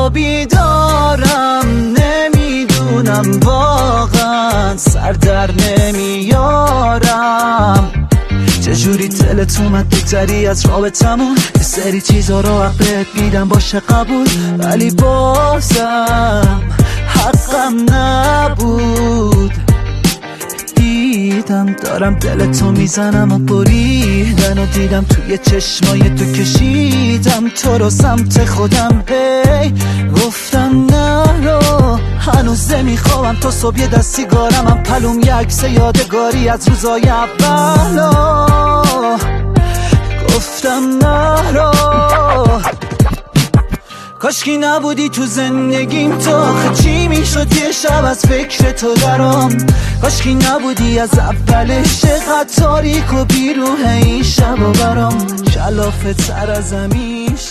شبا بیدارم، نمیدونم واقعا سر در نمیارم چجوری دلت اومد بگذری از رابطمون. یه سری چیزا رو حقت میدم باشه قبول، ولی بازم حقم نبود. دیدم دارم دلتو میزنم و بریدن و دیدم توی چشمای تو کشیدم تو رو سمت خودم. هی گفتم نرو، هنوز نمیخوام تو صبح یه دست سیگارم پلوم یه عکس یادگاری از روزای اول. گفتم نرو، کاشکی نبودی تو زندگیم تو، آخه چی میشد یه شب از فکر تو درام. کاشکی نبودی از اولش، چقدر تاریک و بیروح این شب و برام. کلافه تر از زمین